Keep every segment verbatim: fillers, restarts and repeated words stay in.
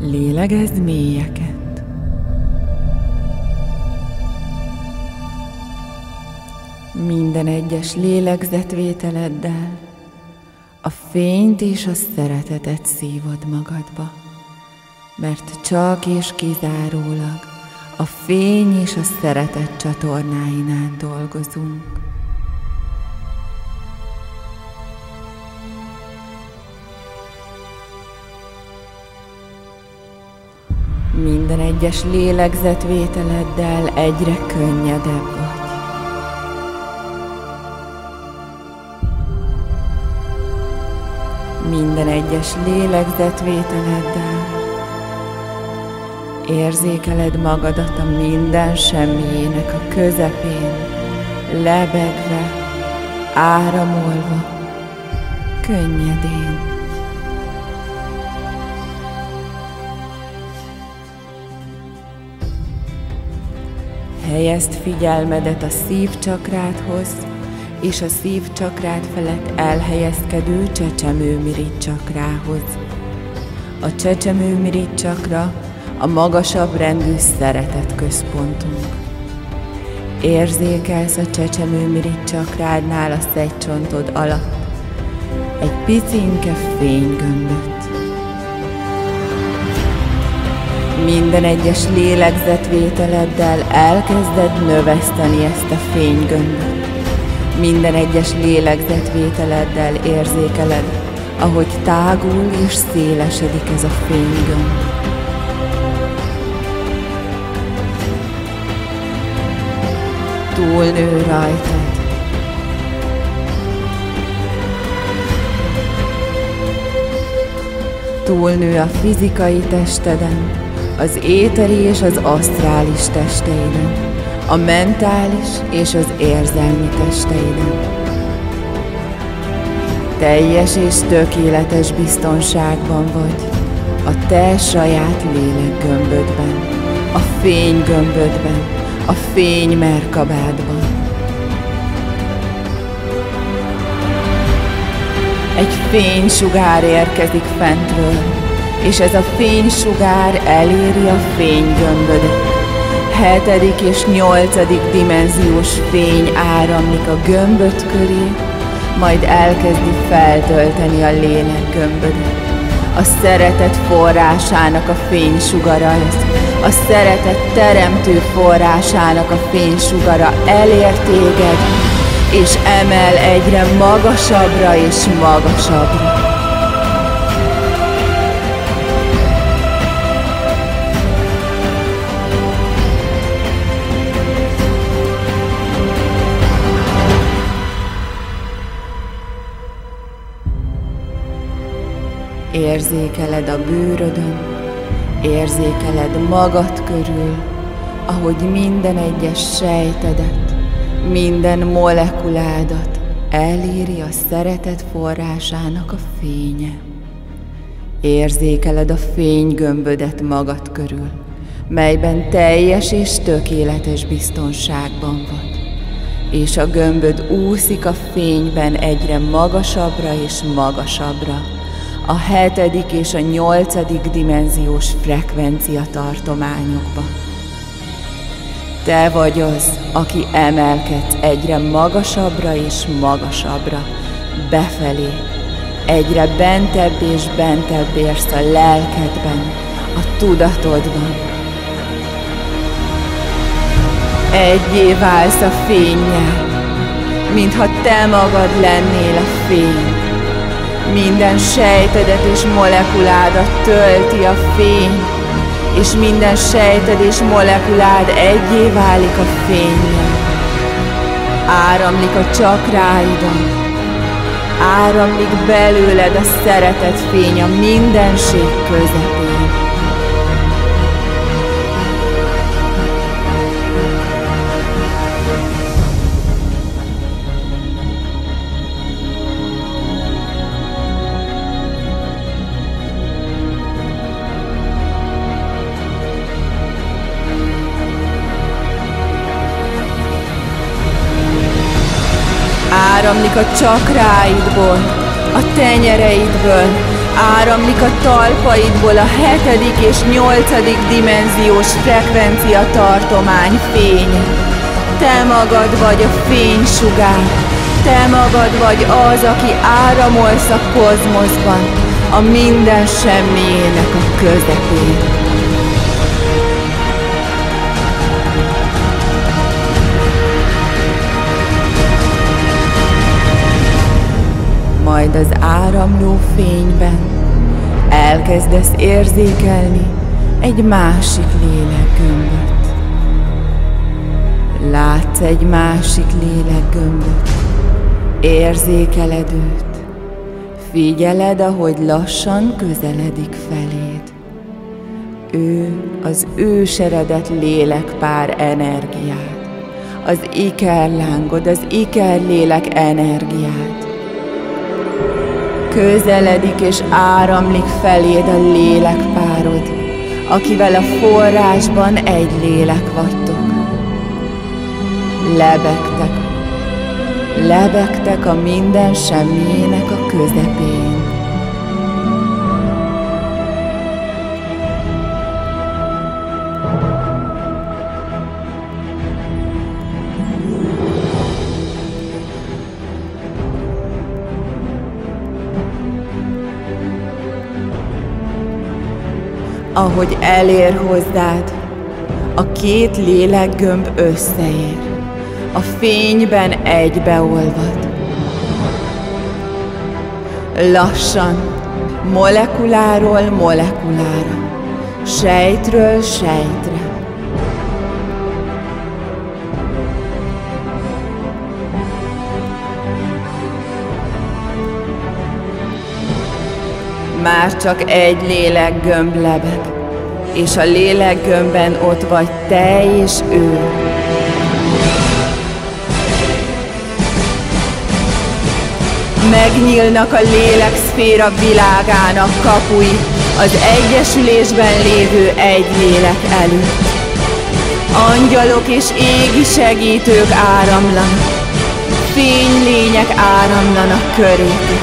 Lélegezd mélyeket. Minden egyes lélegzetvételeddel a fényt és a szeretetet szívod magadba, mert csak és kizárólag a fény és a szeretet csatornáinál dolgozunk. Minden egyes lélegzetvételeddel egyre könnyedebb vagy. Minden egyes lélegzetvételeddel érzékeled magadat a minden semmiének a közepén, lebegve, áramolva, könnyedén. Helyezd figyelmedet a szívcsakrádhoz és a szívcsakrád felett elhelyezkedő csecsemőmirigy csakrához. A csecsemőmirigy csakra a magasabb rendű szeretet központunk. Érzékelsz a csecsemőmirigy csakrádnál a szegycsontod alatt egy picinke fénygömböt. Minden egyes lélegzetvételeddel elkezded növeszteni ezt a fénygömböt. Minden egyes lélegzetvételeddel érzékeled, ahogy tágul és szélesedik ez a fénygömb. Túlnő rajtad. Túlnő a fizikai testeden, az éteri és az asztrális testeiden, a mentális és az érzelmi testeiden. Teljes és tökéletes biztonságban vagy a te saját lélekgömbödben, a fénygömbödben, a fénymerkabádban. Egy fénysugár érkezik fentről, és ez a fénysugár eléri a fénygömbödet. Hetedik és nyolcadik dimenziós fény áramlik a gömböd köré, majd elkezdi feltölteni a lélekgömbödet. A szeretet forrásának a fénysugara ez, a szeretet teremtő forrásának a fénysugara elér téged, és emel egyre magasabbra és magasabbra. Érzékeled a bőrödön, érzékeled magad körül, ahogy minden egyes sejtedet, minden molekuládat eléri a szeretet forrásának a fénye. Érzékeled a fénygömbödet magad körül, melyben teljes és tökéletes biztonságban vagy, és a gömböd úszik a fényben egyre magasabbra és magasabbra, a hetedik és a nyolcadik dimenziós frekvencia tartományokba. Te vagy az, aki emelkedsz egyre magasabbra és magasabbra, befelé, egyre bentebb és bentebb érsz a lelkedben, a tudatodban. Egyé válsz a fénnyel, mintha te magad lennél a fény. Minden sejtedet és molekuládat tölti a fény, és minden sejted és molekulád egyé válik a fénnyel. Áramlik a csakráidon, áramlik belőled a szeretet fény a mindenség közepén. Áramlik a csakráidból, a tenyereidből, áramlik a talpaidból a hetedik és nyolcadik dimenziós frekvencia tartomány fénye. Te magad vagy a fénysugár, te magad vagy az, aki áramolsz a kozmoszban, a minden semmiének a közepén. Majd az áramló fényben elkezdesz érzékelni egy másik lélekgömböt. Látsz egy másik lélekgömböt, érzékeled őt, figyeled, ahogy lassan közeledik feléd. Ő az őseredet lélekpár energiád, az ikerlángod, az ikerlélek energiád. Közeledik és áramlik feléd a lélekpárod, akivel a forrásban egy lélek vagytok. Lebegtek, lebegtek a minden semmiének a közepén. Ahogy elér hozzád, a két lélekgömb összeér, a fényben egybeolvad. Lassan, molekuláról molekulára, sejtről sejtre. Már csak egy lélekgömb lebeg, és a lélekgömbben ott vagy te és ő. Megnyílnak a lélekszféra világának kapui az egyesülésben lévő egy lélek előtt. Angyalok és égi segítők áramlanak, fénylények áramlanak körétek.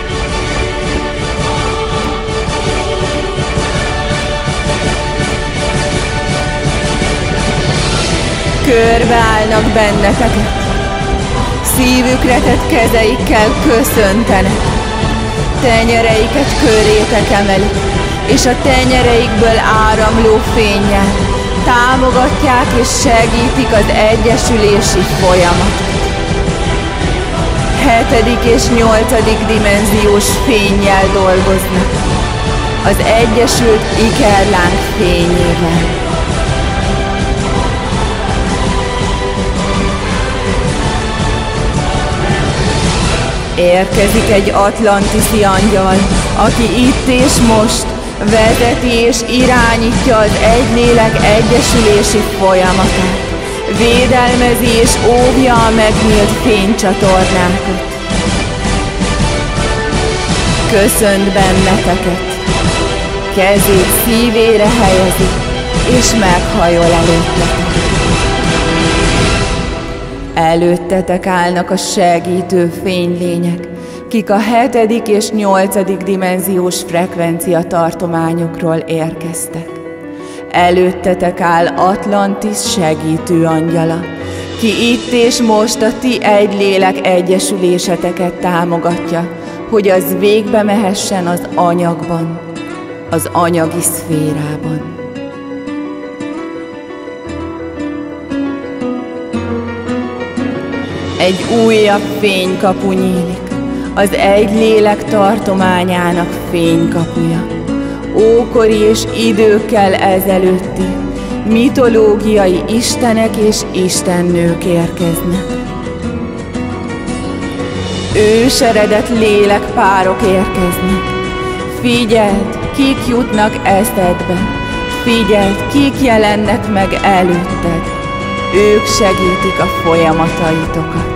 Körbeállnak benneteket, szívükre tett kezeikkel köszöntenek, tenyereiket körétek emelik, és a tenyereikből áramló fénnyel támogatják és segítik az egyesülési folyamatot. Hetedik és nyolcadik dimenziós fénnyel dolgoznak, az egyesült ikerláng fényével. Érkezik egy atlantiszi angyal, aki itt és most vezeti és irányítja az egy lélek egyesülési folyamatát, védelmezi és óvja a megnyílt fénycsatornákat. Köszönt benneteket, kezét szívére helyezi, és meghajol előttetek. Előttetek állnak a segítő fénylények, kik a hetedik és nyolcadik dimenziós frekvencia tartományokról érkeztek. Előttetek áll Atlantis segítő angyala, ki itt és most a ti egy lélek egyesüléseteket támogatja, hogy az végbe mehessen az anyagban, az anyagi szférában. Egy újabb fénykapu nyílik, az egy lélek tartományának fénykapuja. Ókori és időkkel ezelőtti mitológiai istenek és istennők érkeznek. Őseredet lélekpárok érkeznek. Figyeld, kik jutnak eszedbe, figyeld, kik jelennek meg előtted. Ők segítik a folyamataitokat.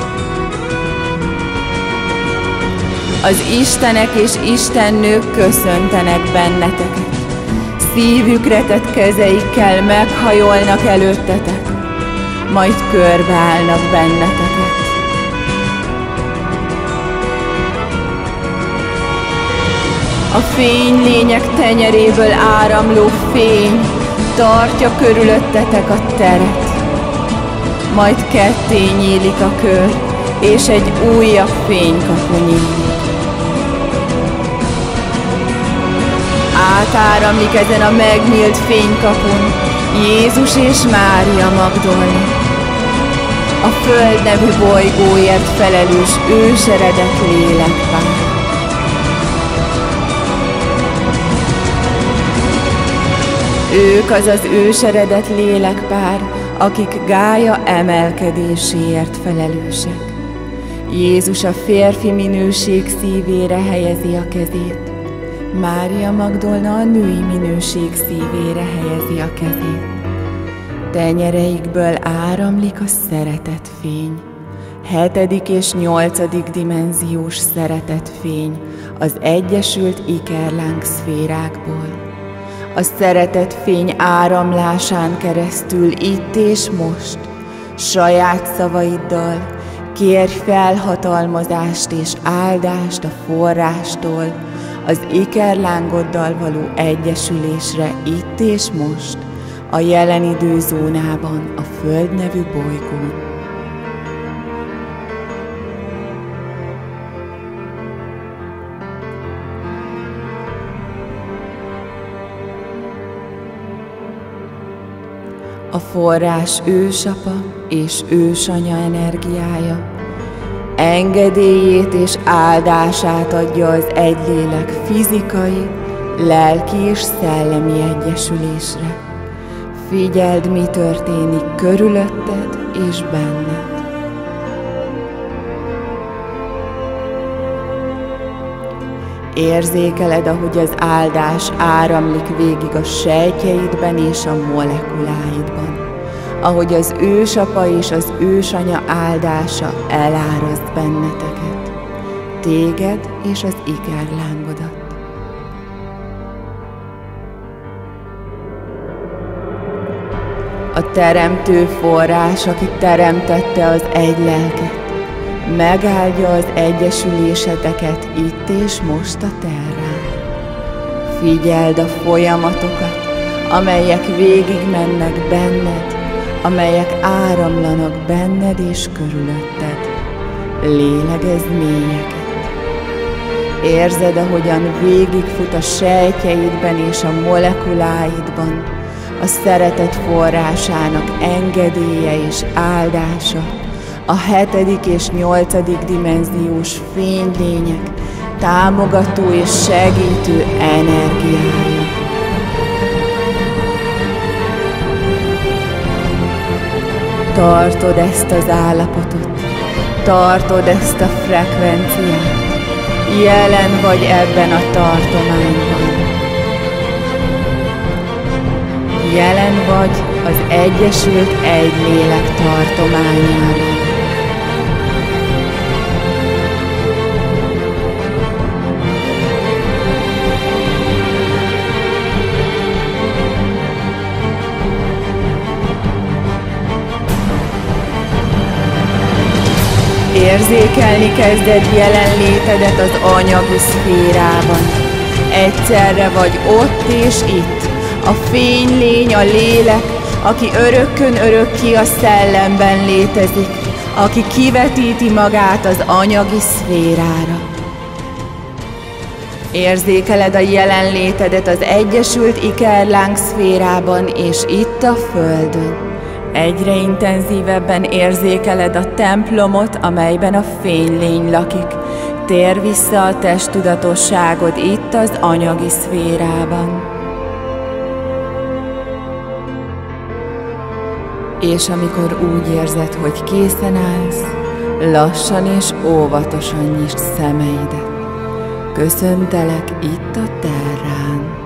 Az istenek és istennők köszöntenek benneteket. Szívükre tett kezeikkel meghajolnak előttetek, majd körbeállnak benneteket. A fénylények tenyeréből áramló fény tartja körülöttetek a teret. Majd ketté nyílik a kör, és egy újabb fénykapu nyílik. Átáramlik ezen a megnyílt fénykapun Jézus és Mária Magdolna, a Föld nevű bolygóért felelős őseredett lélekpár. Ők az az őseredett lélekpár, akik Gája emelkedéséért felelősek. Jézus a férfi minőség szívére helyezi a kezét, Mária Magdolna a női minőség szívére helyezi a kezét. Tenyereikből áramlik a szeretetfény, hetedik és nyolcadik dimenziós szeretetfény az egyesült ikerláng szférákból. A szeretetfény áramlásán keresztül itt és most, saját szavaiddal kérj felhatalmazást és áldást a forrástól, az ikerlángoddal való egyesülésre itt és most, a jelen időzónában, a Föld nevű bolygón. A forrás ősapa és ősanya energiája engedélyét és áldását adja az egylélek fizikai, lelki és szellemi egyesülésre. Figyeld, mi történik körülötted és benned. Érzékeled, ahogy az áldás áramlik végig a sejtjeidben és a molekuláidban, ahogy az ősapa és az ősanya áldása eláraszt benneteket, téged és az ikerlángodat. A teremtő forrás, aki teremtette az egy lelket, megáldja az egyesüléseteket itt és most a terrán. Figyeld a folyamatokat, amelyek végigmennek benned, amelyek áramlanak benned és körülötted. Lélegezz mélyeket. Érzed, ahogyan végigfut a sejtjeidben és a molekuláidban a szeretet forrásának engedélye és áldása, a hetedik és nyolcadik dimenziós fénylények támogató és segítő energiája. Tartod ezt az állapotot, tartod ezt a frekvenciát, jelen vagy ebben a tartományban. Jelen vagy az Egyesült Egy Lélek tartományában. Érzékelni kezded jelenlétedet az anyagi szférában. Egyszerre vagy ott és itt. A fénylény, a lélek, aki örökkön örökké a szellemben létezik, aki kivetíti magát az anyagi szférára. Érzékeled a jelenlétedet az Egyesült Ikerláng szférában és itt a Földön. Egyre intenzívebben érzékeled a templomot, amelyben a fénylény lakik. Tér vissza a testtudatosságod itt az anyagi szférában. És amikor úgy érzed, hogy készen állsz, lassan és óvatosan nyisd szemeidet. Köszöntelek itt a terrán.